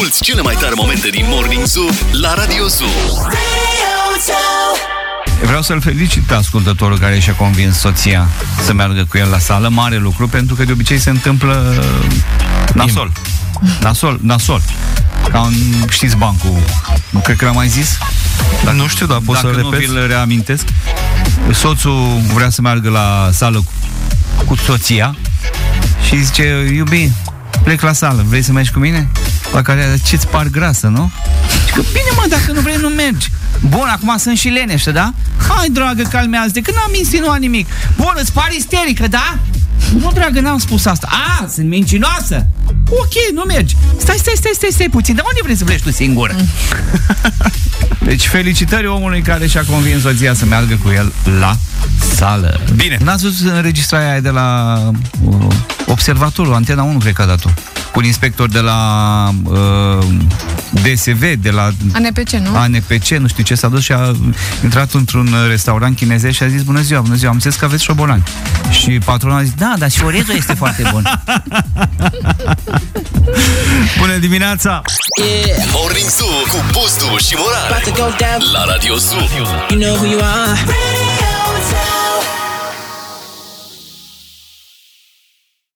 Asculți cele mai tare momente din Morning Zoo la Radio Zoo. Vreau să-l felicit pe ascultătorul care și-a convins soția să meargă cu el la sală. Mare lucru, pentru că de obicei se întâmplă nasol. Ca în, știți, bancul. Nu cred că l-am mai zis. Dar nu știu, dar pot să repet. Dacă nu vi-l reamintesc. Soțul vrea să meargă la sală cu soția și zice: iubi, plec la sală, vrei să mergi cu mine? La care: ce-ți par grasă, nu? Și că: bine, mă, dacă nu vrei, nu mergi. Bun, acum sunt și leneșă, da? Hai, dragă, calmează-te, că n-am insinuat nimic. Bun, îți pare isterică, da? Nu, dragă, n-am spus asta. A, sunt mincinoasă. Ok, nu mergi. Stai puțin. Dar unde vrei să pleci tu singură? Deci felicitări omului care și-a convins soția să meargă cu el la sală. Bine. N-ați văzut înregistrarea aia de la Observatorul, Antena 1, cred că a dat-o, cu un inspector de la DSV, de la ANPC, nu? ANPC, nu știu ce, s-a dus și a intrat într-un restaurant chinezesc și a zis: bună ziua, am înțeles că aveți șobolani. Și patronul a zis: da, dar și orezul este foarte bun. Bună dimineața! Morning Zoo cu Bustu și Moran la Radio Zoo. You know who you are.